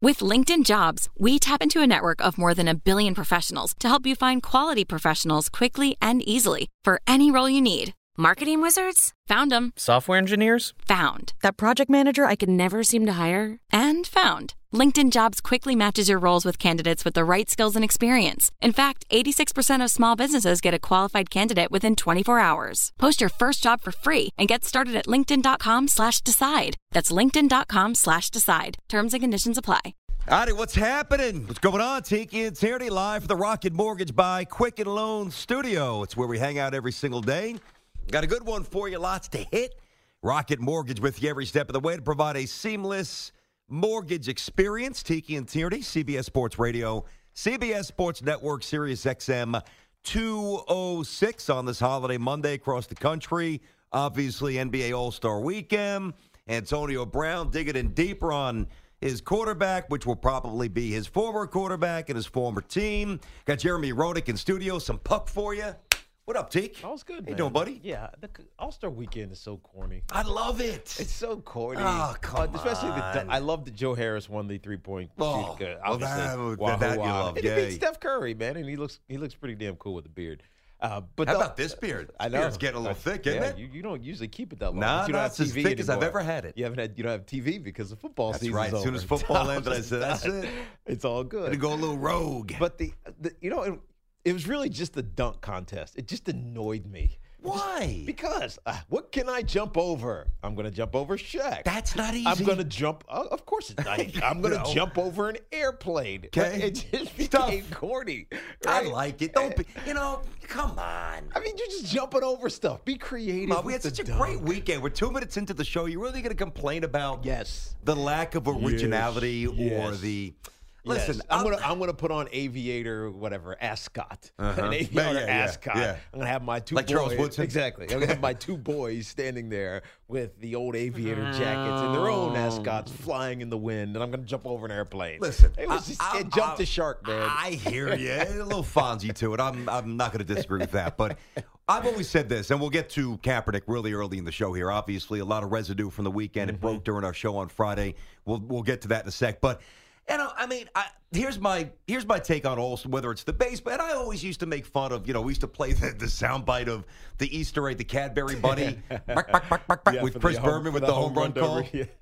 With LinkedIn Jobs, we tap into a network of more than 1 billion professionals to help you find quality professionals quickly and easily for any role you need. Marketing wizards? Found them. Software engineers? Found. That project manager I could never seem to hire? And found. LinkedIn Jobs quickly matches your roles with candidates with the right skills and experience. In fact, 86% of small businesses get a qualified candidate within 24 hours. Post your first job for free and get started at linkedin.com/decide. That's linkedin.com/decide. Terms and conditions apply. Howdy, what's happening? What's going on? Tiki and Tierney live from the Rocket Mortgage by Quicken Loan Studio. It's where we hang out every single day. Got a good one for you, lots to hit. Rocket Mortgage with you every step of the way to provide a seamless mortgage experience. Tiki and Tierney, CBS Sports Radio, CBS Sports Network, Sirius XM 206 on this holiday Monday across the country. Obviously, NBA All-Star Weekend. Antonio Brown digging in deeper on his quarterback, which will probably be his former quarterback and his former team. Got Jeremy Roenick in studio. Some puck for you. What up, Teak? All's good, man. How you doing, buddy? Yeah, the All-Star Weekend is so corny. I love it. It's so corny. Oh, come especially on. I love that Joe Harris won the three-point Oh, shoot. well, that you love, and yay. he beat Steph Curry, man, and he looks pretty damn cool with the beard. But how about this beard? I know It's getting a little thick, isn't it? You don't usually keep it that long. Nah, but you don't it's have as TV thick as I've anymore. ever had it. You don't have TV because the football That's season's right. As soon over. as football ended, I It's said, that's done. it. It's all good. Gonna go a little rogue. But it was really just the dunk contest. It just annoyed me. Why? Because what can I jump over? I'm going to jump over Shaq. That's not easy. I'm going to jump. Of course it's not easy. I'm going to jump over an airplane. Okay. It just became corny. I Right? like it. Don't be, come on. I mean, you're just jumping over stuff. Be creative. Mom, we had with such a the great dunk. weekend. We're 2 minutes into the show. You're really going to complain about Yes. the lack of originality or Yes. the... Yes. Listen, I'm gonna put on aviator, whatever, ascot. Uh-huh. An aviator Yeah. ascot. Yeah. I'm gonna have my two Like boys. Charles Woodson? Exactly. I'm gonna have my two boys standing there with the old aviator jackets and their own ascots flying in the wind, and I'm gonna jump over an airplane. Listen, it was it jumped the shark, man. I hear you. A little Fonzie to it. I'm not going to disagree with that. But I've always said this, and we'll get to Kaepernick really early in the show here. Obviously, a lot of residue from the weekend. It broke during our show on Friday. We'll get to that in a sec. But here's my take on all, whether it's the baseball. And I always used to make fun of, we used to play the soundbite of the Easter egg, the Cadbury Bunny, with Chris Berman with the home run call.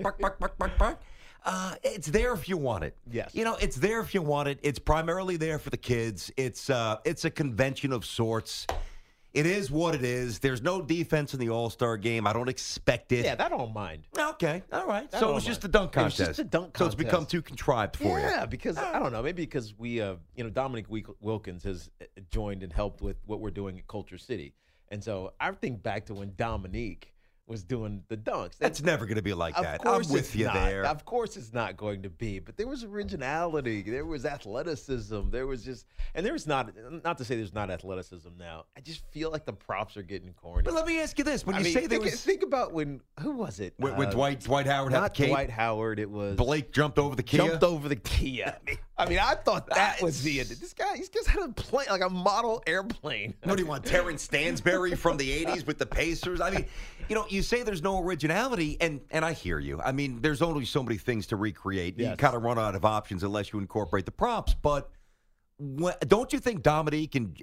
It's there if you want it. Yes. It's there if you want it. It's primarily there for the kids. It's a convention of sorts. It is what it is. There's no defense in the All-Star game. I don't expect it. Yeah, that I don't mind. Okay, all right. That I So it don't was just a mind. dunk It was contest. just a dunk So it's become contest. too contrived for you. Yeah, because I don't know, maybe because we, Dominic Wilkins has joined and helped with what we're doing at Culture City, and so I think back to when Dominique was doing the dunks. That's never going to be like that. Of course I'm with it's you not. there. Of course it's not going to be, but there was originality, there was athleticism, there was just, and there's not to say there's not athleticism now. I just feel like the props are getting corny. But let me ask you this: when you say there was, think about who was it? when Dwight Howard had the Not cape, Dwight Howard. It was Blake jumped over the Kia. Jumped over the Kia. I mean, I thought that was the end. These guys had a plane, like a model airplane. What do you want, Terrence Stansberry from the 80s with the Pacers? I mean, you say there's no originality, and I hear you. I mean, there's only so many things to recreate. Yes. You kind of run out of options unless you incorporate the props. But don't you think Dominique and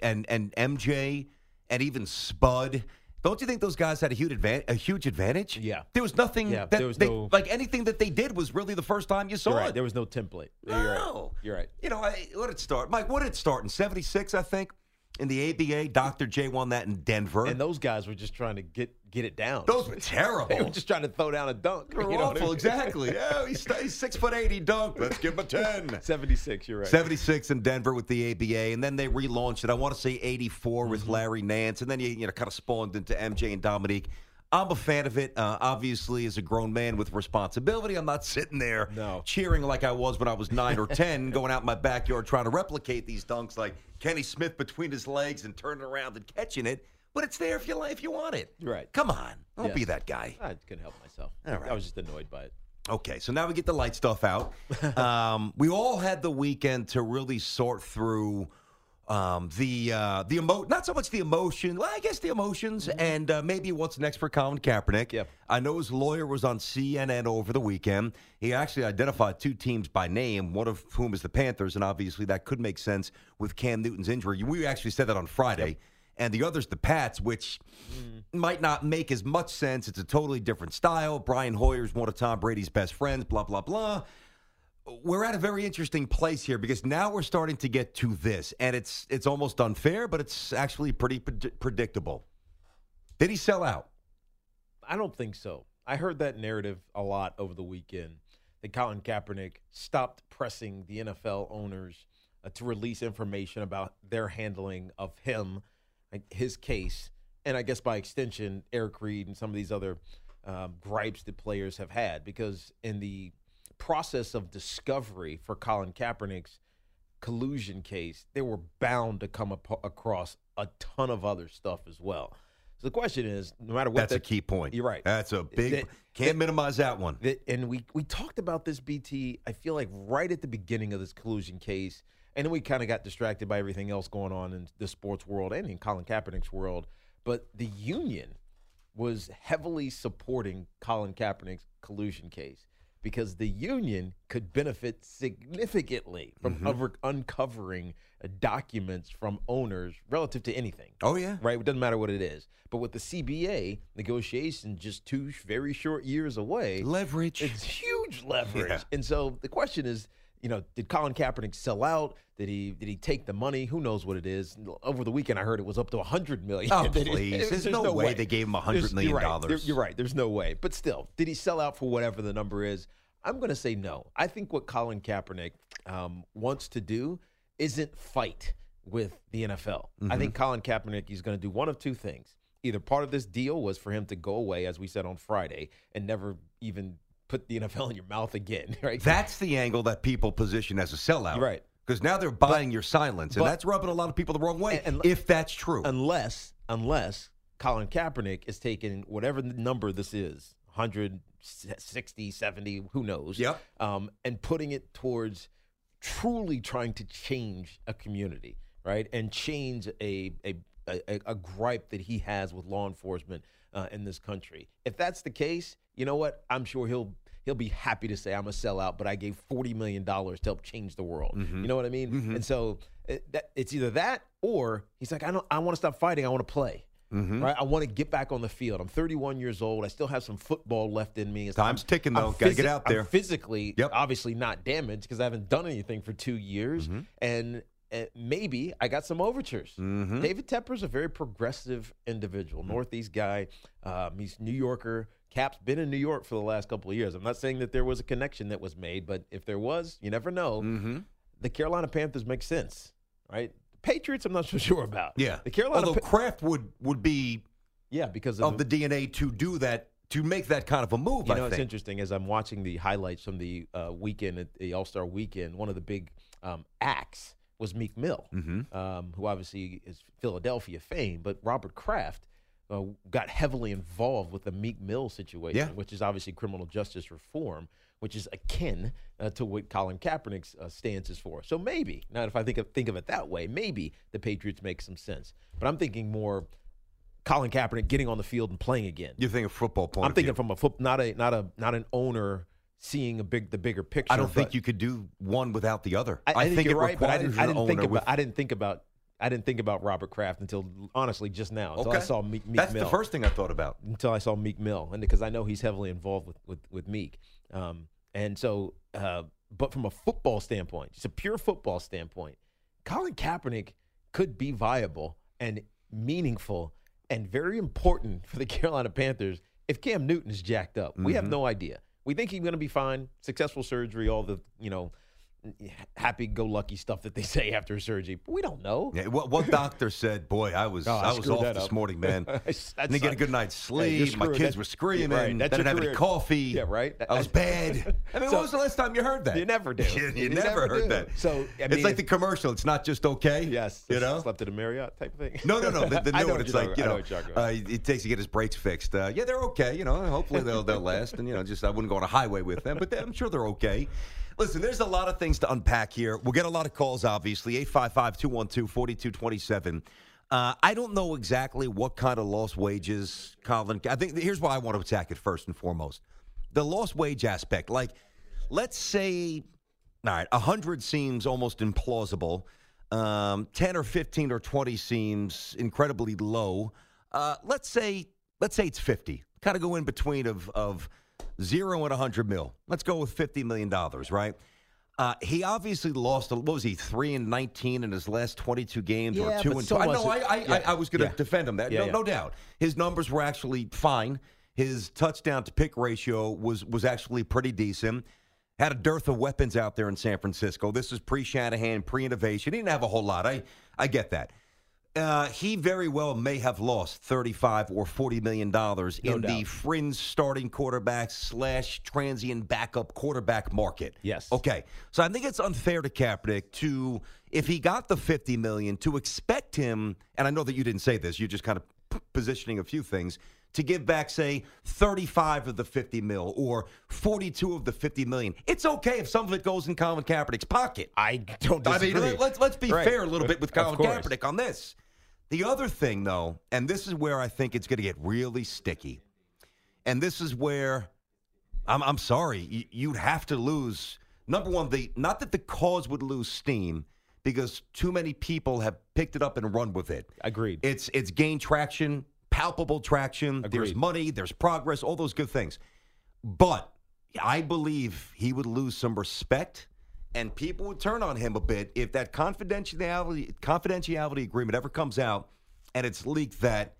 MJ and even Spud, don't you think those guys had a huge advantage? Yeah. There was nothing Yeah, that there was they, no- like anything that they did was really the first time you saw You're right. it. There was no template. No. You're right. What did it start? Mike, what did it start in 76, I think? In the ABA, Dr. J won that in Denver. And those guys were just trying to get it down. Those were terrible. They were just trying to throw down a dunk. They were You know what I awful, mean? exactly. Yeah, he's 6'8", he dunked. Let's give him a 10. 76, you're right. 76 in Denver with the ABA, and then they relaunched it. I want to say 84 with Mm-hmm. Larry Nance, and then you kind of spawned into MJ and Dominique. I'm a fan of it. Obviously, as a grown man with responsibility, I'm not sitting there cheering like I was when I was 9 or 10, going out in my backyard trying to replicate these dunks like Kenny Smith between his legs and turning around and catching it. But it's there if you want it. You're right. Come on. Don't Yes. be that guy. I couldn't help myself. All right. I was just annoyed by it. Okay, so now we get the light stuff out. We all had the weekend to really sort through Not so much the emotion. Well, I guess the emotions, and maybe what's next for Colin Kaepernick. Yep. I know his lawyer was on CNN over the weekend. He actually identified two teams by name, one of whom is the Panthers, and obviously that could make sense with Cam Newton's injury. We actually said that on Friday. Yep. And the other's the Pats, which might not make as much sense. It's a totally different style. Brian Hoyer's one of Tom Brady's best friends, blah, blah, blah. We're at a very interesting place here because now we're starting to get to this, and it's almost unfair, but it's actually pretty predictable. Did he sell out? I don't think so. I heard that narrative a lot over the weekend that Colin Kaepernick stopped pressing the NFL owners to release information about their handling of him, his case, and I guess by extension, Eric Reid and some of these other gripes that players have had, because in the process of discovery for Colin Kaepernick's collusion case, they were bound to come across a ton of other stuff as well. So the question is, no matter what, that's a key point. You're right. That's a big. Can't minimize that one. And we talked about this, BT. I feel like right at the beginning of this collusion case, and then we kind of got distracted by everything else going on in the sports world and in Colin Kaepernick's world. But the union was heavily supporting Colin Kaepernick's collusion case because the union could benefit significantly from uncovering documents from owners relative to anything. Oh, yeah. Right? It doesn't matter what it is. But with the CBA negotiation just 2 very short years away. Leverage. It's huge leverage. Yeah. And so the question is, did Colin Kaepernick sell out? Did he take the money? Who knows what it is? Over the weekend, I heard it was up to $100 million. Oh, please. There's no way they gave him $100 million. You're right. There's no way. But still, did he sell out for whatever the number is? I'm going to say no. I think what Colin Kaepernick wants to do isn't fight with the NFL. I think Colin Kaepernick is going to do one of two things. Either part of this deal was for him to go away, as we said on Friday, and never even put the NFL in your mouth again, right? That's the angle that people position as a sellout. Right. Because now they're buying your silence, and that's rubbing a lot of people the wrong way, if that's true. Unless Colin Kaepernick is taking whatever the number this is, 160, 70, who knows, and putting it towards truly trying to change a community, right, and change a gripe that he has with law enforcement in this country. If that's the case, you know what? I'm sure he'll be happy to say I'm a sellout, but I gave $40 million to help change the world. You know what I mean? And so it's either that or he's like, I want to stop fighting. I want to play. Right? I want to get back on the field. I'm 31 years old. I still have some football left in me. Time's ticking, though. Got to get out there. I'm physically, obviously not damaged because I haven't done anything for 2 years. And maybe I got some overtures. David Tepper's a very progressive individual, Northeast guy. He's New Yorker. Cap's been in New York for the last couple of years. I'm not saying that there was a connection that was made, but if there was, you never know. The Carolina Panthers make sense, right? Patriots, I'm not so sure about. Yeah. The Carolina Although Kraft would be because of the DNA to do that, to make that kind of a move, I think. It's interesting. As I'm watching the highlights from the weekend, the All-Star weekend, one of the big acts was Meek Mill, who obviously is Philadelphia fame, but Robert Kraft got heavily involved with the Meek Mill situation, which is obviously criminal justice reform, which is akin to what Colin Kaepernick's stance is for. So maybe, now if I think of it that way, maybe the Patriots make some sense. But I'm thinking more Colin Kaepernick getting on the field and playing again. You think a football point I'm thinking from not an owner seeing the bigger picture. I don't think you could do one without the other. I think you're right, but I didn't think about Robert Kraft until, honestly, just now. Until I saw Meek Mill. That's the first thing I thought about. Until I saw Meek Mill, and because I know he's heavily involved with Meek. And so, but from a football standpoint, just a pure football standpoint, Colin Kaepernick could be viable and meaningful and very important for the Carolina Panthers if Cam Newton is jacked up. We have no idea. We think he's going to be fine, successful surgery, all the, happy-go-lucky stuff that they say after surgery. But we don't know. Yeah, what doctor said, boy, I was off this morning, man. Didn't get a good night's sleep. My kids were screaming. Right. Didn't have any coffee. Yeah, right. I was bad. I mean, when was the last time you heard that? You never do. You never heard that. So it's like the commercial. It's not just okay. Yes. Slept at a Marriott type thing. No. The new one. It's like, it takes to get his brakes fixed. They're okay. Hopefully they'll last. And, I wouldn't go on a highway with them. But I'm sure they're okay. Listen, there's a lot of things to unpack here. We'll get a lot of calls, obviously. 855-212-4227. I don't know exactly what kind of lost wages, Colin. I think here's why I want to attack it first and foremost. The lost wage aspect. Like, let's say, all right, 100 seems almost implausible. 10 or 15 or 20 seems incredibly low. Let's say it's 50. Kind of go in between of 0 and 100 mil. Let's go with $50 million, right? He obviously lost, what was he, 3-19 in his last 22 games, or 2-2? So I was going to defend him. No doubt. His numbers were actually fine. His touchdown-to-pick ratio was actually pretty decent. Had a dearth of weapons out there in San Francisco. This is pre-Shanahan, pre-innovation. He didn't have a whole lot. I get that. He very well may have lost $35 or $40 million in the fringe starting quarterback / transient backup quarterback market. Yes. Okay. So I think it's unfair to Kaepernick to, if he got the $50 million, to expect him, and I know that you didn't say this, you're just kind of positioning a few things, to give back, say, 35 of the 50 mil or 42 of the 50 million. It's okay if some of it goes in Colin Kaepernick's pocket. I don't disagree. I mean, let's be fair a little bit with Colin Kaepernick on this. The other thing, though, and this is where I think it's going to get really sticky, and this is where I'm sorry, you'd have to lose. Number one, not that the cause would lose steam, because too many people have picked it up and run with it. Agreed. It's gained traction, palpable traction. Agreed. There's money, there's progress, all those good things. But I believe he would lose some respect, and people would turn on him a bit if that confidentiality agreement ever comes out and it's leaked that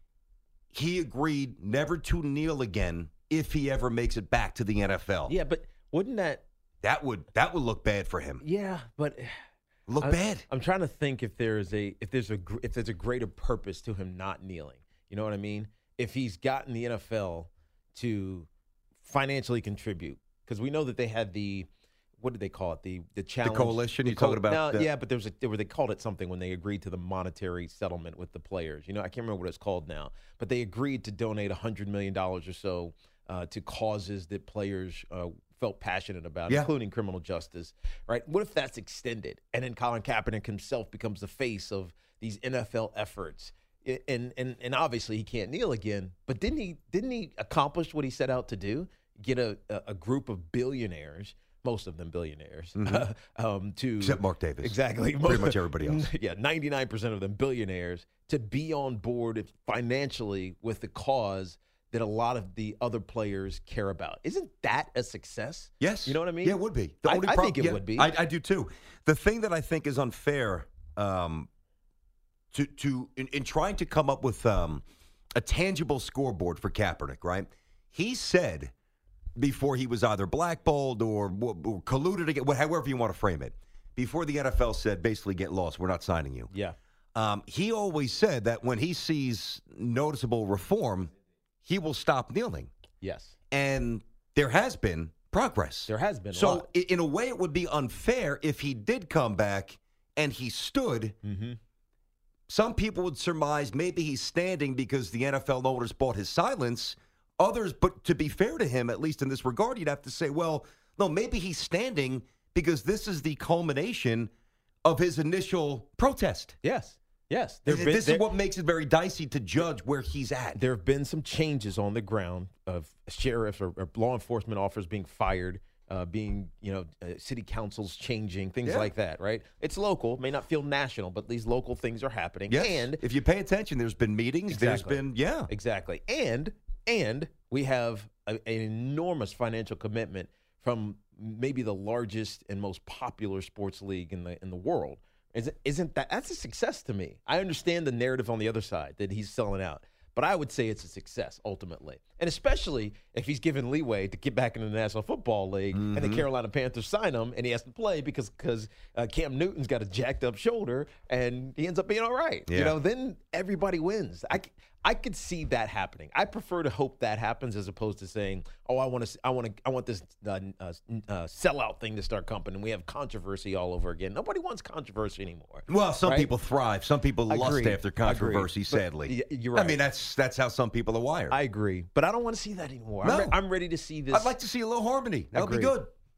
he agreed never to kneel again if he ever makes it back to the NFL. Yeah, but wouldn't that would look bad for him? Yeah, but look bad. I'm trying to think if there's a greater purpose to him not kneeling. You know what I mean? If he's gotten the NFL to financially contribute, because we know that they had the, what did they call it? The challenge. The coalition you're talking about? Yeah, but they called it something when they agreed to the monetary settlement with the players. You know, I can't remember what it's called now, but they agreed to donate $100 million or so to causes that players felt passionate about, including criminal justice, right? What if that's extended, and then Colin Kaepernick himself becomes the face of these NFL efforts? And obviously he can't kneel again, but didn't he accomplish what he set out to do? Get a group of billionaires, most of them billionaires, to except Mark Davis, exactly, pretty much everybody else. Yeah, 99% of them billionaires, to be on board financially with the cause that a lot of the other players care about. Isn't that a success? Yes, you know what I mean. Yeah, it would be. I think it would be. I do too. The thing that I think is unfair. In trying to come up with a tangible scoreboard for Kaepernick, right? He said before he was either blackballed or colluded again, however you want to frame it, before the NFL said basically get lost, we're not signing you. Yeah. He always said that when he sees noticeable reform, he will stop kneeling. Yes. And there has been progress. There has been. So in a way, it would be unfair if he did come back and he stood. Mm-hmm. Some people would surmise maybe he's standing because the NFL owners bought his silence. Others, but to be fair to him, at least in this regard, you'd have to say, well, no, maybe he's standing because this is the culmination of his initial protest. Yes. This is what makes it very dicey to judge where he's at. There have been some changes on the ground of sheriffs or law enforcement officers being fired, city councils changing, things like that, right? It's local, may not feel national, but these local things are happening. Yes. And if you pay attention, there's been meetings, exactly. There's been, Exactly. And we have an enormous financial commitment from maybe the largest and most popular sports league in the world. Isn't that's a success to me? I understand the narrative on the other side that he's selling out. But I would say it's a success ultimately. And especially if he's given leeway to get back into the National Football League and the Carolina Panthers sign him and he has to play because Cam Newton's got a jacked up shoulder and he ends up being all right. Yeah. You know, then everybody wins. I could see that happening. I prefer to hope that happens as opposed to saying, "Oh, I want this sellout thing to start coming." And we have controversy all over again. Nobody wants controversy anymore. Well, some people thrive. Some people lust after controversy. Sadly, you're right. I mean, that's how some people are wired. I agree, but I don't want to see that anymore. No. I'm ready to see this. I'd like to see a little harmony. That would be good.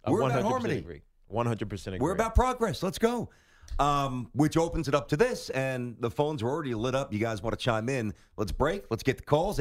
We're about harmony. Agree. 100% agree. We're about progress. Let's go. Which opens it up to this, and the phones are already lit up. You guys want to chime in? Let's break. Let's get the calls,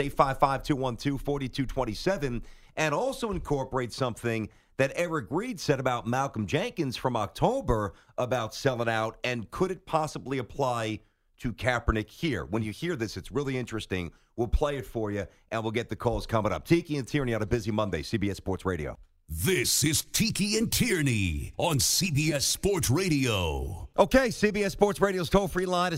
855-212-4227, and also incorporate something that Eric Reid said about Malcolm Jenkins from October about selling out, and could it possibly apply to Kaepernick here? When you hear this, it's really interesting. We'll play it for you, and we'll get the calls coming up. Tiki and Tierney on a busy Monday, CBS Sports Radio. This is Tiki and Tierney on CBS Sports Radio. Okay, CBS Sports Radio's toll-free line is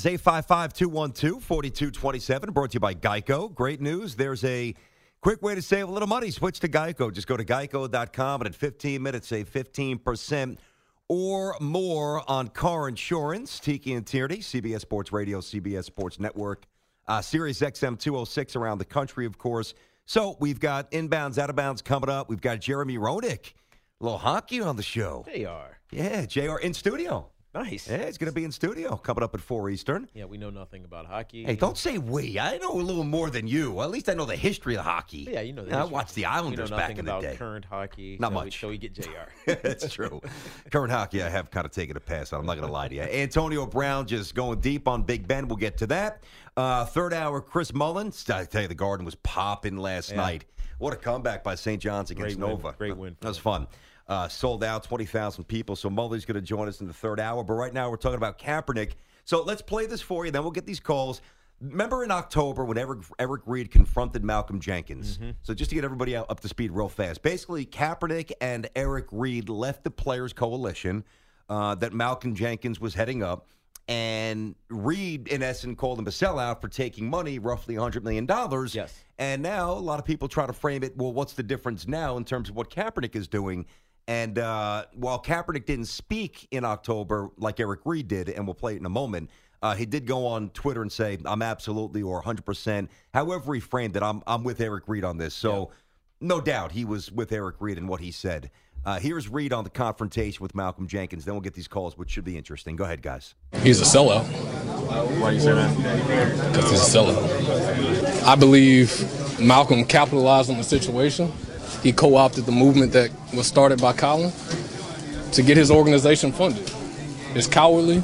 855-212-4227, brought to you by Geico. Great news. There's a quick way to save a little money. Switch to Geico. Just go to geico.com, and in 15 minutes, save 15% or more on car insurance. Tiki and Tierney, CBS Sports Radio, CBS Sports Network, Sirius XM 206 around the country, of course. So we've got inbounds, out of bounds coming up. We've got Jeremy Roenick, a little hockey on the show. JR. Yeah, JR in studio. Nice. Yeah, he's going to be in studio coming up at 4 Eastern. Yeah, we know nothing about hockey. Hey, don't say we. I know a little more than you. Well, at least I know the history of hockey. Yeah, you know. I watched the Islanders back in the day. We know nothing about current hockey. Not much. So we get JR. That's true. Current hockey, I have kind of taken a pass on. I'm not going to lie to you. Antonio Brown just going deep on Big Ben. We'll get to that. Third hour, Chris Mullins. I tell you, the Garden was popping last night. What a comeback by St. John's against Nova. Great win. That was fun. Sold out, 20,000 people. So Mully's going to join us in the third hour. But right now we're talking about Kaepernick. So let's play this for you, then we'll get these calls. Remember in October when Eric Reid confronted Malcolm Jenkins? Mm-hmm. So just to get everybody up to speed real fast. Basically, Kaepernick and Eric Reid left the Players Coalition that Malcolm Jenkins was heading up. And Reid, in essence, called him a sellout for taking money, roughly $100 million. Yes. And now a lot of people try to frame it, well, what's the difference now in terms of what Kaepernick is doing? And while Kaepernick didn't speak in October like Eric Reid did, and we'll play it in a moment, he did go on Twitter and say, I'm absolutely or 100%. However he framed it, I'm with Eric Reid on this. So no doubt he was with Eric Reid in what he said. Here's Reid on the confrontation with Malcolm Jenkins. Then we'll get these calls, which should be interesting. Go ahead, guys. He's a sellout. Why do you say that? Because he's a sellout. I believe Malcolm capitalized on the situation. He co-opted the movement that was started by Colin to get his organization funded. It's cowardly.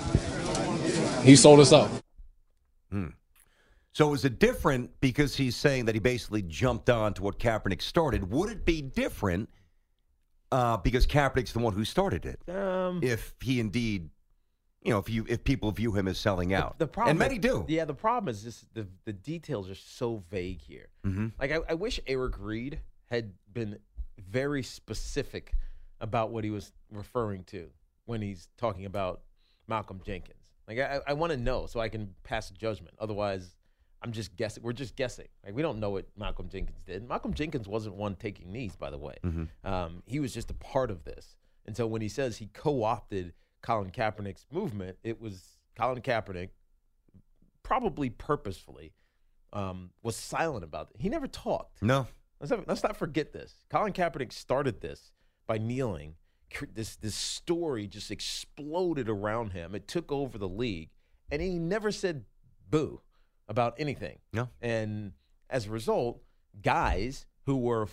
He sold us out. So is it different because he's saying that he basically jumped on to what Kaepernick started? Would it be different because Kaepernick's the one who started it? If he indeed, if people view him as selling out. The problem, and many do. Yeah, the problem is just the details are so vague here. Mm-hmm. Like, I wish Eric Reid had been very specific about what he was referring to when he's talking about Malcolm Jenkins. Like, I want to know so I can pass a judgment. Otherwise, I'm just guessing. We're just guessing. Like, we don't know what Malcolm Jenkins did. Malcolm Jenkins wasn't one taking knees, by the way. Mm-hmm. He was just a part of this. And so when he says he co-opted Colin Kaepernick's movement, it was Colin Kaepernick, probably purposefully, was silent about it. He never talked. No. Let's not forget this. Colin Kaepernick started this by kneeling. This story just exploded around him. It took over the league, and he never said boo about anything. No. And as a result, guys who were,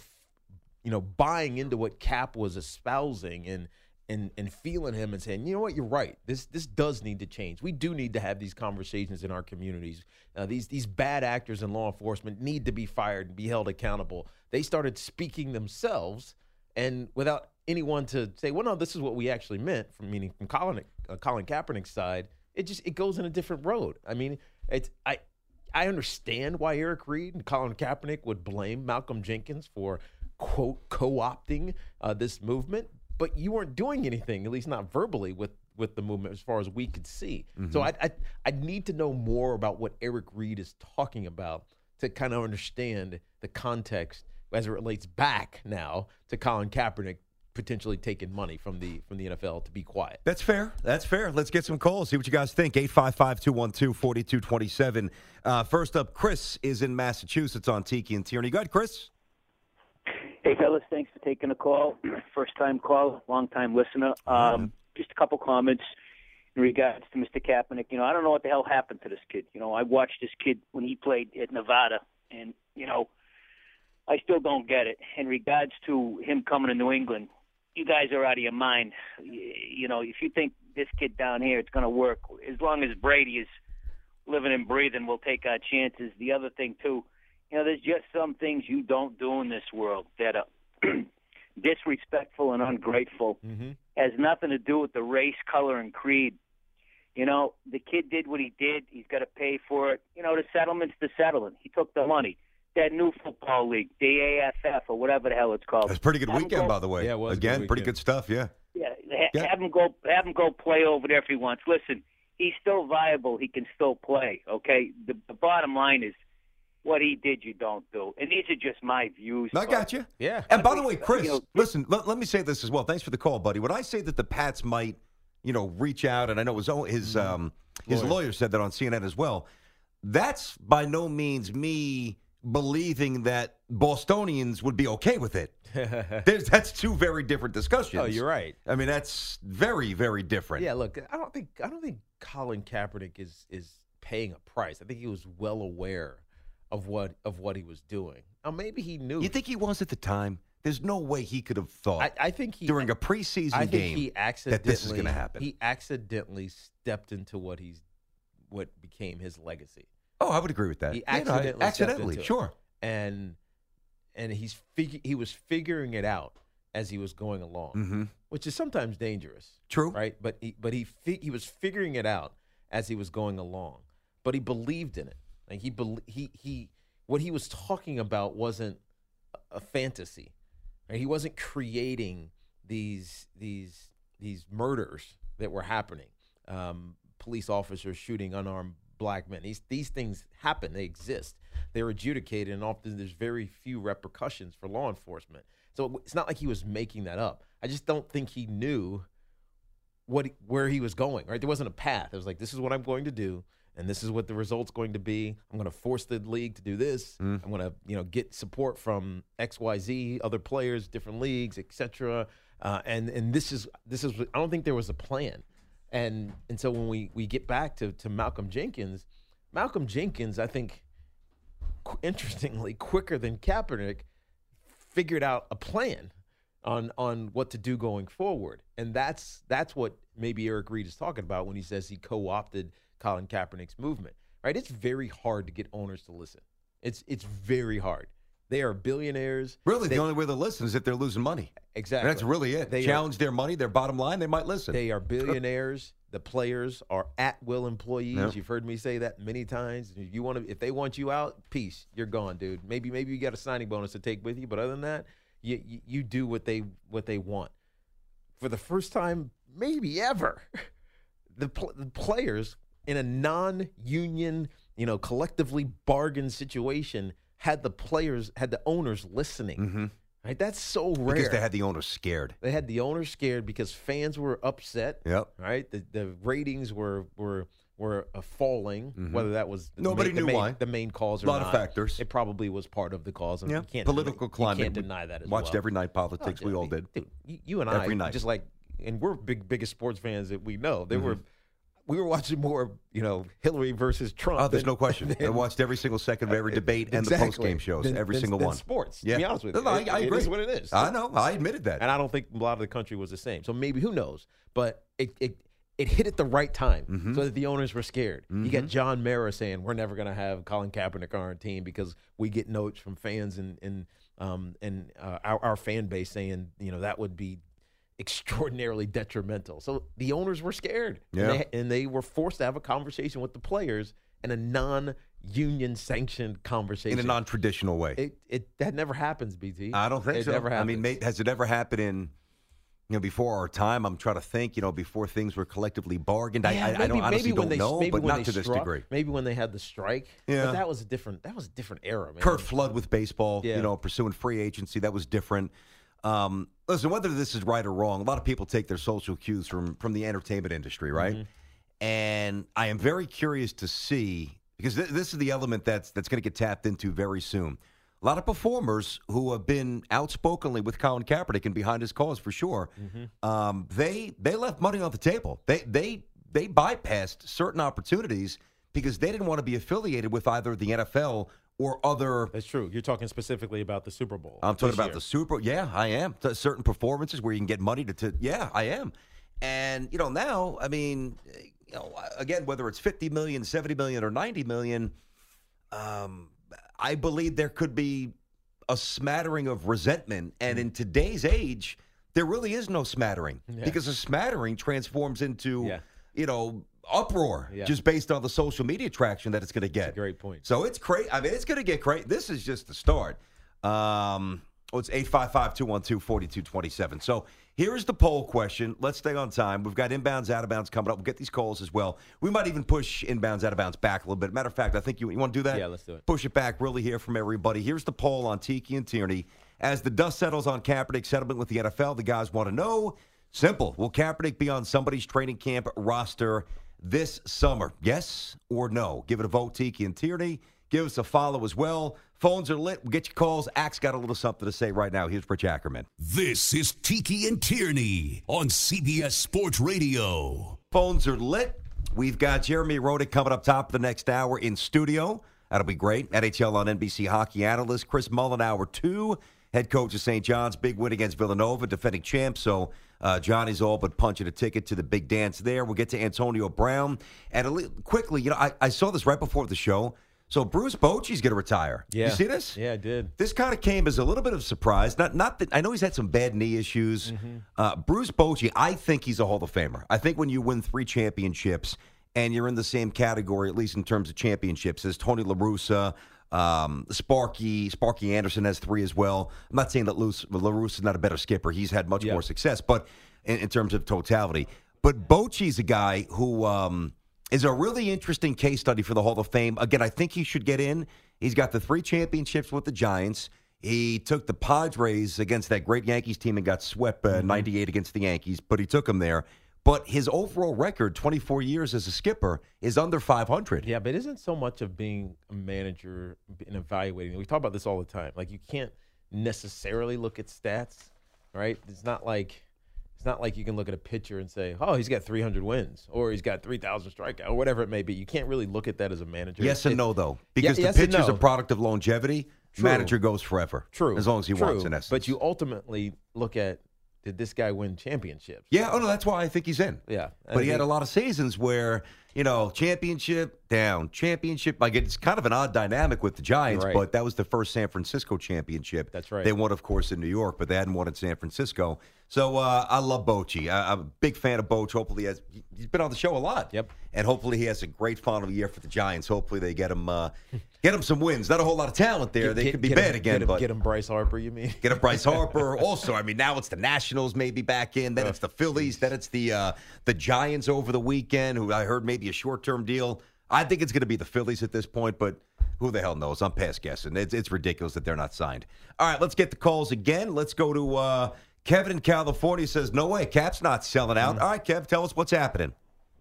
buying into what Cap was espousing and feeling him and saying, you know what, you're right. This does need to change. We do need to have these conversations in our communities. These bad actors in law enforcement need to be fired and be held accountable. They started speaking themselves, and without anyone to say, well, no, this is what we actually meant, meaning from Colin Kaepernick's side, it goes in a different road. I mean, I understand why Eric Reid and Colin Kaepernick would blame Malcolm Jenkins for, quote, co-opting this movement, but you weren't doing anything, at least not verbally, with the movement as far as we could see. Mm-hmm. So I need to know more about what Eric Reid is talking about to kind of understand the context as it relates back now to Colin Kaepernick potentially taking money from the NFL to be quiet. That's fair. Let's get some calls. See what you guys think. 855-212-4227. First up, Chris is in Massachusetts on Tiki and Tierney. Go ahead, Chris. Hey, fellas, thanks for taking the call. First-time call, long-time listener. Just a couple comments in regards to Mr. Kaepernick. I don't know what the hell happened to this kid. I watched this kid when he played at Nevada, and, I still don't get it. In regards to him coming to New England, you guys are out of your mind. You know, if you think this kid down here, it's going to work, as long as Brady is living and breathing, we'll take our chances. The other thing, too, you know, there's just some things you don't do in this world that are disrespectful and ungrateful. Has nothing to do with the race, color, and creed. You know, the kid did what he did. He's got to pay for it. You know, the settlement's the settlement. He took the money. That new football league, the AFF or whatever the hell it's called. That's a pretty good weekend, by the way. Yeah, it was again, pretty good stuff. Yeah. Have him go play over there if he wants. Listen, he's still viable. He can still play. Okay. The bottom line is, what he did, you don't do. And these are just my views. I got you. Yeah. And by the way, Chris, listen, let me say this as well. Thanks for the call, buddy. When I say that the Pats might, reach out, and I know his lawyer said that on CNN as well, that's by no means me believing that Bostonians would be okay with it. That's two very different discussions. Oh, you're right. I mean, that's very, very different. Yeah, look, I don't think Colin Kaepernick is paying a price. I think he was well aware of what he was doing. Now, maybe he knew. You think he was at the time? There's no way he could have thought. I think during a preseason game that this is going to happen. He accidentally stepped into what became his legacy. Oh, I would agree with that. He accidentally sure. And he was figuring it out as he was going along, which is sometimes dangerous. True, right? But he was figuring it out as he was going along. But he believed in it. Like he what he was talking about wasn't a fantasy. Right? He wasn't creating these murders that were happening. Police officers shooting unarmed black men. These things happen. They exist. They're adjudicated, and often there's very few repercussions for law enforcement. So it's not like he was making that up. I just don't think he knew where he was going. Right? There wasn't a path. It was like, this is what I'm going to do, and this is what the result's going to be. I'm going to force the league to do this. I'm going to get support from XYZ, other players, different leagues, etc. And this is I don't think there was a plan. And so when we get back to Malcolm Jenkins, I think, interestingly, quicker than Kaepernick, figured out a plan on what to do going forward. And that's what maybe Eric Reed is talking about when he says he co-opted Colin Kaepernick's movement. Right? It's very hard to get owners to listen. It's very hard. They are billionaires. Really, the only way they'll listen is if they're losing money. Exactly. And that's really it. They challenge their money, their bottom line, they might listen. They are billionaires. The players are at-will employees. Yep. You've heard me say that many times. If they want you out, peace, you're gone, dude. Maybe you got a signing bonus to take with you, but other than that, you do what they want. For the first time, maybe ever, the players in a non-union, collectively bargained situation had the owners listening. Right? That's so rare. Because they had the owners scared. They had the owners scared because fans were upset. Yep. Right? The ratings were falling. Whether that was nobody knew why. The main cause or not. A not. lot of factors. It probably was part of the cause. Yeah. Political climate. You can't deny that as Watched every night politics. We all did. Dude, you and I, every night. Just like, and we're biggest sports fans that we know. We were watching more, Hillary versus Trump. Oh, there's no question. I watched every single second of every debate and the post-game shows, every single one. Sports, yeah. To be honest with you. No, I agree. It is what it is. I know. I admitted that. And I don't think a lot of the country was the same. So maybe, who knows? But it hit at the right time so that the owners were scared. You got John Mara saying, we're never going to have Colin Kaepernick on our team because we get notes from fans and our fan base saying, that would be extraordinarily detrimental. So the owners were scared. Yeah. And they were forced to have a conversation with the players in a non-union sanctioned conversation. In a non-traditional way. That never happens, BT. I don't think so. It never happens. I mean, has it ever happened before our time? I'm trying to think, before things were collectively bargained. Yeah, I honestly don't know, but not to this degree. Maybe when they had the strike. Yeah. But that was a different era, man. Kurt Flood with baseball, Yeah. Pursuing free agency, that was different. Listen, whether this is right or wrong, a lot of people take their social cues from the entertainment industry, right? And I am very curious to see, because this is the element that's going to get tapped into very soon. A lot of performers who have been outspokenly with Colin Kaepernick and behind his cause for sure, they left money on the table. They bypassed certain opportunities because they didn't want to be affiliated with either the NFL or other. That's true. You're talking specifically about the Super Bowl. I'm talking about the Super Bowl. Yeah, I am. Certain performances where you can get money to yeah, I am. And, now, I mean, again, whether it's 50 million, 70 million, or 90 million, I believe there could be a smattering of resentment. And in today's age, there really is no smattering because a smattering transforms into, uproar just based on the social media traction that it's going to get. That's a great point. So it's crazy. I mean, it's going to get crazy. This is just the start. It's 855-212-4227. So here's the poll question. Let's stay on time. We've got inbounds, out of bounds coming up. We'll get these calls as well. We might even push inbounds, out of bounds back a little bit. Matter of fact, I think you want to do that? Yeah, let's do it. Push it back, really hear from everybody. Here's the poll on Tiki and Tierney. As the dust settles on Kaepernick's settlement with the NFL, the guys want to know, simple, will Kaepernick be on somebody's training camp roster this summer? Yes or no? Give it a vote, Tiki and Tierney. Give us a follow as well. Phones are lit. We'll get your calls. Axe got a little something to say right now. Here's Rich Ackerman. This is Tiki and Tierney on CBS Sports Radio. Phones are lit. We've got Jeremy Rodick coming up top of the next hour in studio. That'll be great. NHL on NBC hockey analyst Chris Mullen, hour 2. Head coach of St. John's, big win against Villanova, defending champs. So Johnny's all but punching a ticket to the big dance there. We'll get to Antonio Brown. And quickly, I saw this right before the show. So Bruce Bochy's going to retire. Yeah. You see this? Yeah, I did. This kind of came as a little bit of a surprise. Not that I know he's had some bad knee issues. Bruce Bochy, I think he's a Hall of Famer. I think when you win 3 championships and you're in the same category, at least in terms of championships, as Tony La Russa, Sparky Anderson has 3 as well. I'm not saying that La Russa's not a better skipper. He's had much more success, but in terms of totality. But Bochy's a guy who is a really interesting case study for the Hall of Fame. Again, I think he should get in. He's got the 3 championships with the Giants. He took the Padres against that great Yankees team and got swept 98 against the Yankees, but he took them there. But his overall record, 24 years as a skipper, is under 500. Yeah, but isn't so much of being a manager and evaluating? We talk about this all the time. Like, you can't necessarily look at stats, right? It's not like you can look at a pitcher and say, oh, he's got 300 wins or he's got 3,000 strikeouts or whatever it may be. You can't really look at that as a manager. Yes and no, though. Because the pitcher's a product of longevity. True. Manager goes forever. True. As long as he wants, in essence. But you ultimately look at, did this guy win championships? Yeah, no, that's why I think he's in. Yeah. But he had a lot of seasons where, championship, down, championship. Like, it's kind of an odd dynamic with the Giants, right. But that was the first San Francisco championship. That's right. They won, of course, in New York, but they hadn't won in San Francisco. So I love Bochy. I'm a big fan of Boch. Hopefully he's been on the show a lot. Yep. And hopefully he has a great final year for the Giants. Hopefully they get him some wins. Not a whole lot of talent there. They could be bad again. Get him Bryce Harper, you mean? Get him Bryce Harper. Also, I mean, now it's the Nationals maybe back in. Then it's the Phillies. Then it's the Giants over the weekend, who I heard maybe a short-term deal. I think it's going to be the Phillies at this point, but who the hell knows? I'm past guessing. It's ridiculous that they're not signed. All right, let's get the calls again. Let's go to Kevin in California. Says, no way, Cap's not selling out. All right, Kev, tell us what's happening.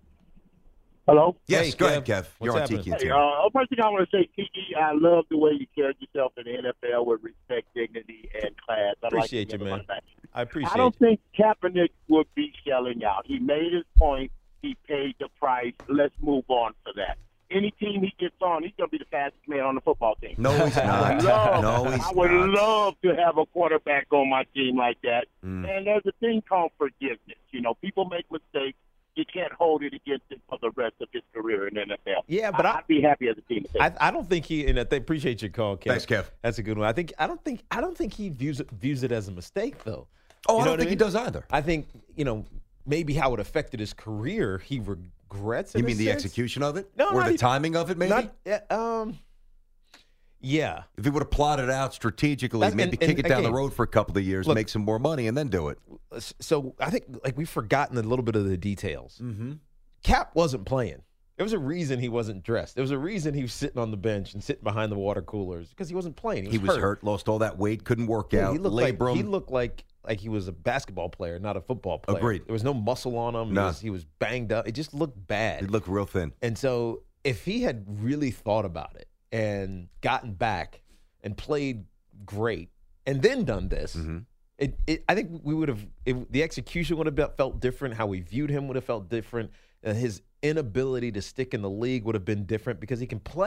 Hello? Yes, hey, go ahead, Kev. You're on happening? Tiki and Hey, Tierney. first thing I want to say, Tiki, I love the way you carry yourself in the NFL with respect, dignity, and class. Appreciate you, man. I appreciate I don't you. think Kaepernick would be selling out. He made his point. He paid the price. Let's move on for that. Any team he gets on, he's going to be the fastest man on the football team. No, he's not. I would love to have a quarterback on my team like that. And there's a thing called forgiveness. People make mistakes. You can't hold it against him for the rest of his career in the NFL. Yeah, but I'd be happy as a team. I don't think he, and I appreciate your call, Kev. Thanks, Kev. That's a good one. I don't think he views it as a mistake, though. Oh, I don't think he does either. I think, maybe how it affected his career, he regrets it. You mean the execution of it? No, or the timing of it, maybe? Yeah. If he would have plotted out strategically, maybe kick it down the road for a couple of years, make some more money, and then do it. So I think we've forgotten a little bit of the details. Mm-hmm. Cap wasn't playing. There was a reason he wasn't dressed. There was a reason he was sitting on the bench and sitting behind the water coolers because he wasn't playing. He was hurt, lost all that weight, couldn't work out. He looked like he was a basketball player, not a football player. Agreed. There was no muscle on him. No. He was banged up. It just looked bad. He looked real thin. And so if he had really thought about it and gotten back and played great and then done this, I think we would have the execution would have felt different. How we viewed him would have felt different. His inability to stick in the league would have been different because he can play.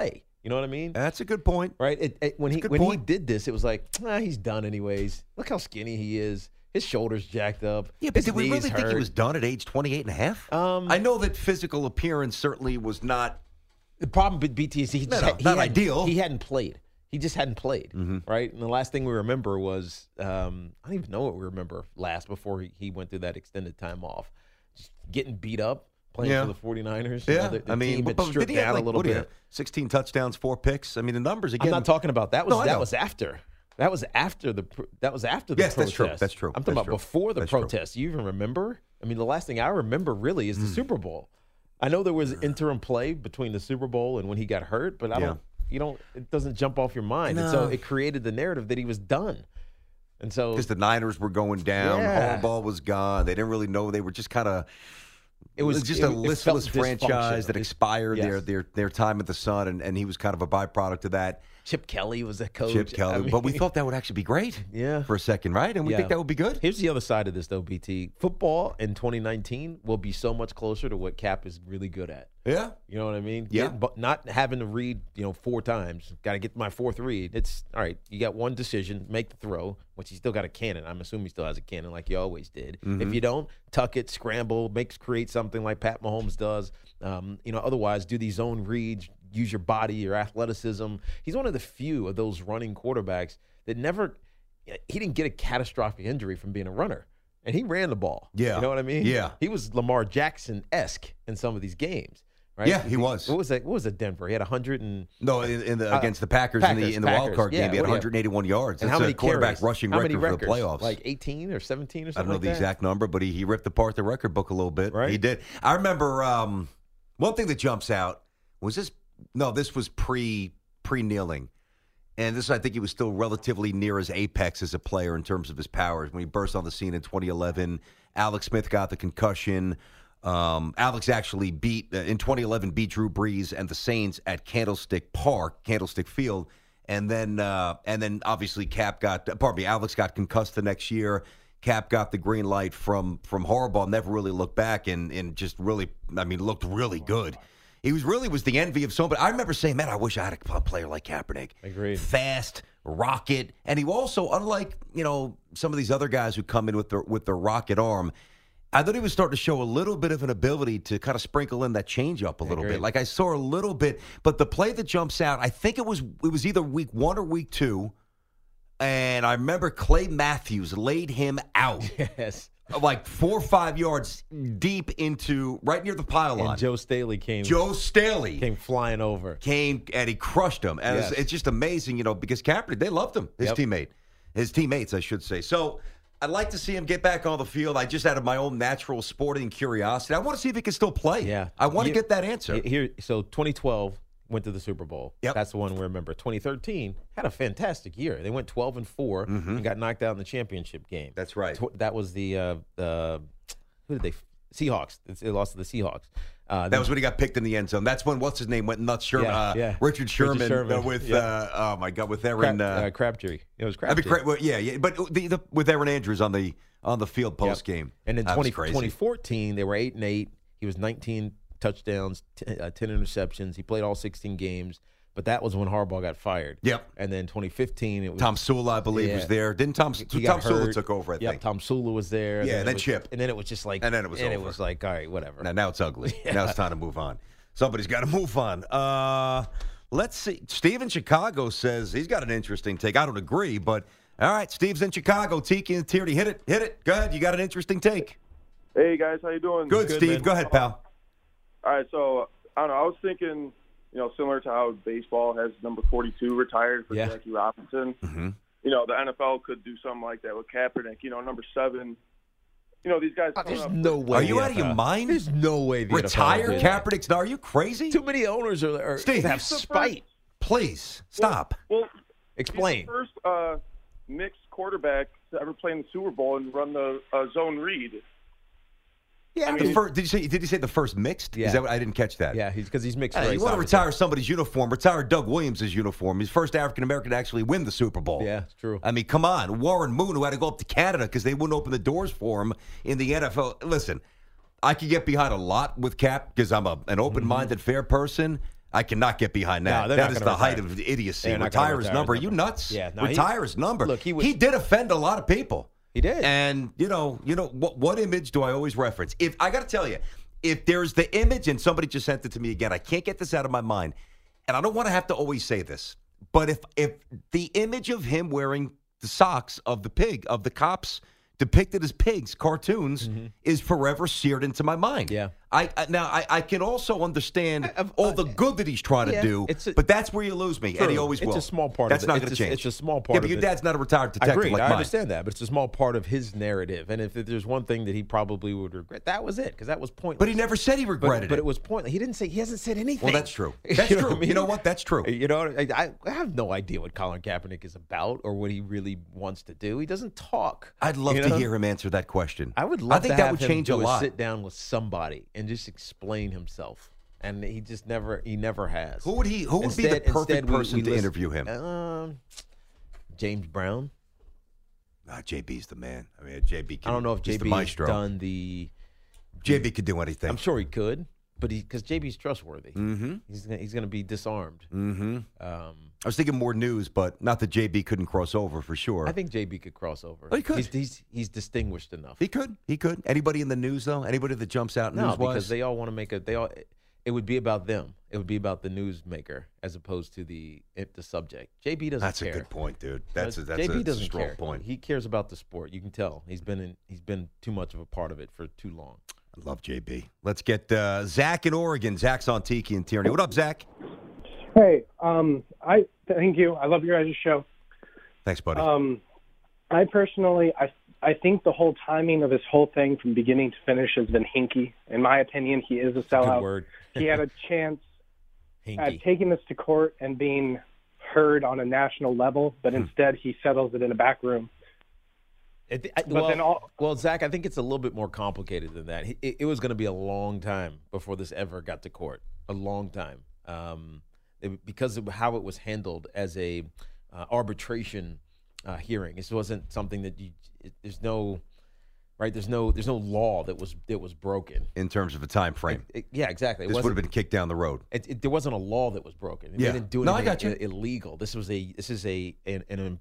You know what I mean? That's a good point. Right? When he did this, it was like, he's done anyways. Look how skinny he is. His shoulders jacked up. Yeah, but His did we really knees think he hurt. was done at age 28 and a half? I know that physical appearance certainly was not. The problem with BT is he not ideal. He hadn't played. He just hadn't played, right? And the last thing we remember was I don't even know what we remember last before he went through that extended time off. Just getting beat up, playing for the 49ers. Yeah, the team had stripped down a little bit. 16 touchdowns, 4 picks. I mean, the numbers again. I'm not talking about that. That was after. That was after the yes, protest. That's true. I'm talking about before the protest. You even remember? I mean, the last thing I remember really is the Super Bowl. I know there was interim play between the Super Bowl and when he got hurt, but it doesn't jump off your mind. And so it created the narrative that he was done. And so because the Niners were going down, Harbaugh was gone. They didn't really know. They were just kind of. It was just a listless franchise that expired their time at the Sun, and he was kind of a byproduct of that. Chip Kelly was the coach. But we thought that would actually be great for a second, right? And we think that would be good. Here's the other side of this, though, BT. Football in 2019 will be so much closer to what Cap is really good at. Yeah. You know what I mean? Yeah. But not having to read, 4 times. Got to get my 4th read. It's, all right, you got one decision, make the throw, which he still got a cannon. I'm assuming he still has a cannon like he always did. If you don't, tuck it, scramble, create something like Pat Mahomes does. Otherwise, do these zone reads, use your body, your athleticism. He's one of the few of those running quarterbacks that he didn't get a catastrophic injury from being a runner. And he ran the ball. Yeah. You know what I mean? Yeah. He was Lamar Jackson-esque in some of these games. Right? Yeah, he was. What was that? What was it, Denver? He had 100 and against the Packers in the wild card game. He had 181 yards. And how many quarterback carries? rushing how record many for the playoffs? Like 18 or 17 or something. I don't know the exact number, but he ripped apart the record book a little bit. Right. He did. I remember one thing that jumps out was this. No, this was pre-kneeling. And this, I think he was still relatively near his apex as a player in terms of his powers. When he burst on the scene in 2011, Alex Smith got the concussion. Alex actually in 2011 beat Drew Brees and the Saints at Candlestick Field. And then obviously Alex got concussed the next year. Cap got the green light from Harbaugh, never really looked back and just really, looked really good. He was the envy of somebody. I remember saying, man, I wish I had a player like Kaepernick. Agreed. Fast, rocket. And he also, unlike, some of these other guys who come in with their rocket arm, I thought he was starting to show a little bit of an ability to kind of sprinkle in that changeup a little bit. Like I saw a little bit, but the play that jumps out, I think it was either week 1 or week 2, and I remember Clay Matthews laid him out. Yes. Like 4 or 5 yards deep into right near the pylon. And Joe Staley came flying over. And he crushed him. And it's just amazing, because Kaepernick, they loved him, his teammates, I should say. So I'd like to see him get back on the field. I just out of my own natural sporting curiosity, I want to see if he can still play. Yeah. I want to get that answer. So 2012 went to the Super Bowl. Yep. That's the one we remember. 2013 had a fantastic year. They went 12-4 and got knocked out in the championship game. That's right. That was the who did they? Seahawks. They lost to the Seahawks. That was when he got picked in the end zone. That's when what's his name went nuts. Sherman, Richard Sherman with with Aaron Crabtree. It was Crabtree. But with Aaron Andrews on the field post game. And in 2014 they were 8-8. He was 19 touchdowns, 10 interceptions. He played all 16 games. But that was when Harbaugh got fired. Yep. And then 2015, it was Tom Sula, I believe, was there. Didn't Tom Sula took over? I think. Tom Sula was there. Yeah, and then Chip. And then it was just like, and then it was over. It was like, all right, whatever. Now it's ugly. Now it's time to move on. Somebody's got to move on. Let's see. Steve in Chicago says he's got an interesting take. I don't agree, but all right. Steve's in Chicago. Tiki and Tierney, hit it. Go ahead. You got an interesting take. Hey guys, how you doing? Good, Steve. Man. Go ahead, pal. All right. So I don't know. I was thinking, similar to how baseball has number 42 retired for Jackie Robinson. Mm-hmm. The NFL could do something like that with Kaepernick. Number 7. These guys. There's no way. Are you out of your mind? There's no way. Retire Kaepernick's. Are you crazy? Too many owners are Steve, have spite. Please stop. Well, explain. He's the first mixed quarterback to ever play in the Super Bowl and run the zone read. Yeah, did you say the first mixed? Yeah. Is that what, I didn't catch that. Yeah, because he's mixed race. You want to retire somebody's uniform? Retire Doug Williams' uniform. He's the first African American to actually win the Super Bowl. Yeah, it's true. I mean, come on, Warren Moon, who had to go up to Canada because they wouldn't open the doors for him in the NFL. Listen, I could get behind a lot with Cap because I'm an open-minded, fair person. I cannot get behind that. No, that is the height of idiocy. Retire his number. Are you nuts? Yeah, no, retire his number. Look, he did offend a lot of people. He did. And, what image do I always reference? If I got to tell you, if there's the image, and somebody just sent it to me again, I can't get this out of my mind, and I don't want to have to always say this, but if the image of him wearing the socks of the cops depicted as pigs, cartoons, is forever seared into my mind. Yeah. I can also understand all the good that he's trying to do, but that's where you lose me, and he always will. It's a small part that's of it. not going to change. It's a small part of it. Your dad's not a retired detective like mine. I understand that, but it's a small part of his narrative. And if there's one thing that he probably would regret, that was it, because that was pointless. But he never said he regretted it. But it was pointless. He hasn't said anything. Well, that's true. That's true. I mean? You know what? That's true. You know, I have no idea what Colin Kaepernick is about or what he really wants to do. He doesn't talk. I'd love to hear him answer that question. I would love I think to that have would him change a lot. Sit down with somebody and just explain himself. And he just never has. Who would be the perfect person to interview him? James Brown. JB's the man. I mean, JB. I don't know if JB has done the. JB could do anything. I'm sure he could, but because JB's trustworthy. Mm-hmm. He's going to be disarmed. Mm-hmm. I was thinking more news, but not that JB couldn't cross over for sure. I think JB could cross over. Oh, he could. He's distinguished enough. He could. Anybody in the news though? Anybody that jumps out news-wise? No, because they all want to make it would be about them. It would be about the newsmaker as opposed to the subject. JB doesn't That's care. That's a good point, dude. That's JB a doesn't strong care. point. He cares about the sport. You can tell. He's been too much of a part of it for too long. I love JB. Let's get Zach in Oregon. Zach's on Tiki and Tierney. What up, Zach? Hey, I thank you. I love your guys' show. Thanks, buddy. I personally, I think the whole timing of this whole thing from beginning to finish has been hinky. In my opinion, he is a sellout. Good word. He had a chance at taking this to court and being heard on a national level, but instead he settles it in a back room. Well, Zach, I think it's a little bit more complicated than that. It was going to be a long time before this ever got to court. A long time. Because of how it was handled as a arbitration hearing. This wasn't something that there's no law that was broken in terms of a time frame. Yeah, exactly. This would have been kicked down the road. There wasn't a law that was broken. They didn't do anything illegal. This is an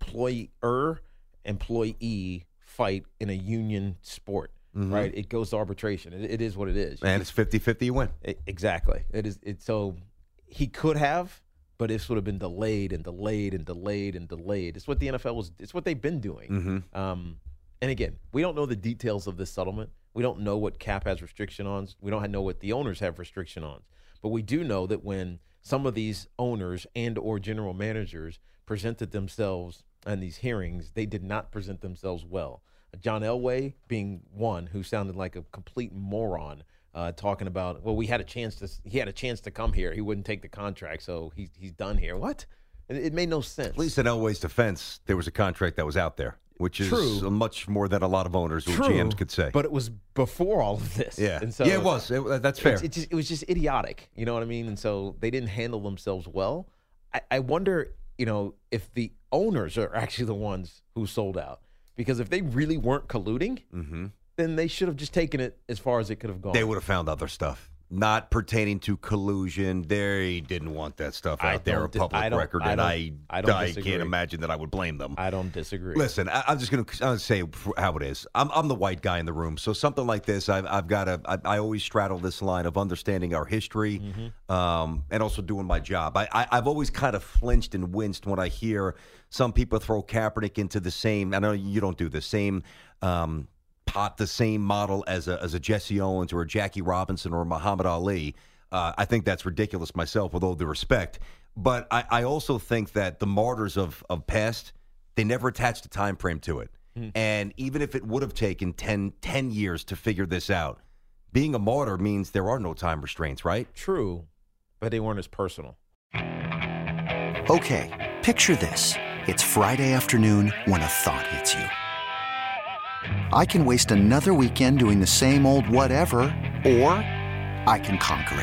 employee fight in a union sport. Mm-hmm. Right? It goes to arbitration. It is what it is. And it's 50-50 you win. Exactly. It is. So he could have, but this would have been delayed and delayed and delayed and delayed. It's what the NFL was. It's what they've been doing. Mm-hmm. And again, we don't know the details of this settlement. We don't know what Cap has restriction on. We don't know what the owners have restriction on. But we do know that when some of these owners and or general managers presented themselves in these hearings, they did not present themselves well. John Elway being one who sounded like a complete moron, talking about, well, he had a chance to come here. He wouldn't take the contract, so he's done here. What? It made no sense. At least in Elway's defense, there was a contract that was out there, which is much more than a lot of owners or GMs could say. But it was before all of this. Yeah, and so it was. That's fair. It was just idiotic. You know what I mean? And so they didn't handle themselves well. I wonder, if the owners are actually the ones who sold out. Because if they really weren't colluding, then they should have just taken it as far as it could have gone. They would have found other stuff. Not pertaining to collusion. They didn't want that stuff out there, a public record, and I can't imagine that I would blame them. I don't disagree. Listen, I'm just going to say how it is. I'm the white guy in the room, so something like this, I always straddle this line of understanding our history and also doing my job. I've always kind of flinched and winced when I hear some people throw Kaepernick into the same, I know you don't do the same the same model as a Jesse Owens or a Jackie Robinson or a Muhammad Ali. I think that's ridiculous myself, with all due respect. But I also think that the martyrs of past, they never attached a time frame to it. And even if it would have taken 10 years to figure this out, being a martyr means there are no time restraints, right? True, but they weren't as personal. Okay, picture this. It's Friday afternoon when a thought hits you. I can waste another weekend doing the same old whatever, or I can conquer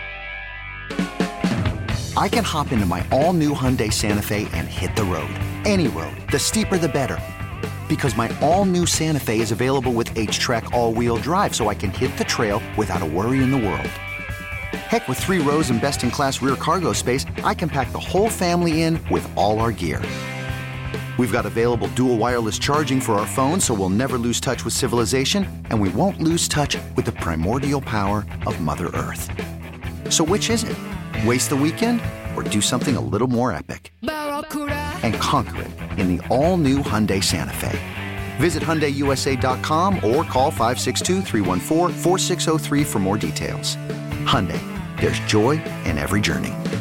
it. I can hop into my all-new Hyundai Santa Fe and hit the road. Any road. The steeper, the better. Because my all-new Santa Fe is available with H-Track all-wheel drive, so I can hit the trail without a worry in the world. Heck, with 3 rows and best-in-class rear cargo space, I can pack the whole family in with all our gear. We've got available dual wireless charging for our phones, so we'll never lose touch with civilization, and we won't lose touch with the primordial power of Mother Earth. So which is it? Waste the weekend or do something a little more epic? And conquer it in the all-new Hyundai Santa Fe. Visit HyundaiUSA.com or call 562-314-4603 for more details. Hyundai, there's joy in every journey.